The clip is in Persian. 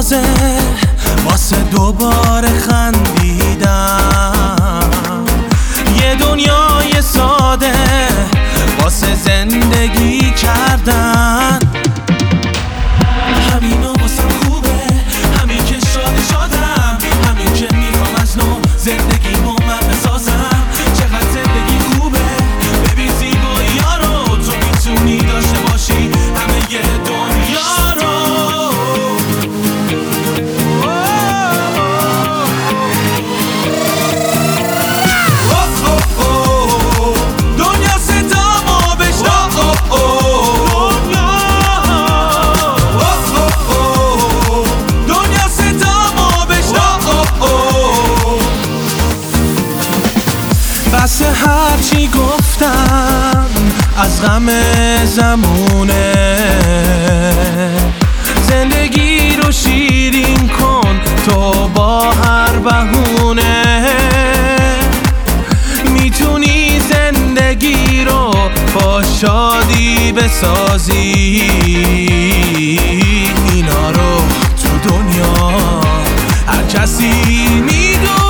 تازه واسه دوباره خندیدن، یه دنیای ساده واسه زندگی کردن. همینا واسه خوبه، همین که شادم، همین که میخوام از نو زندگیمو من بسازم. چقدر زندگی خوبه، ببین زیبایی ها رو، تو میتونی داشته باشی همه یه دنیا رو. دنیا صدامو بشنو، دنیا صدامو بشنو. بس هرچی گفتم از غم زمونه، زندگی رو شیرین کن تو با هر بهونه. میتونی زندگی رو با شادی بسازی، اینا رو تو دنیا هر کسی میدونه.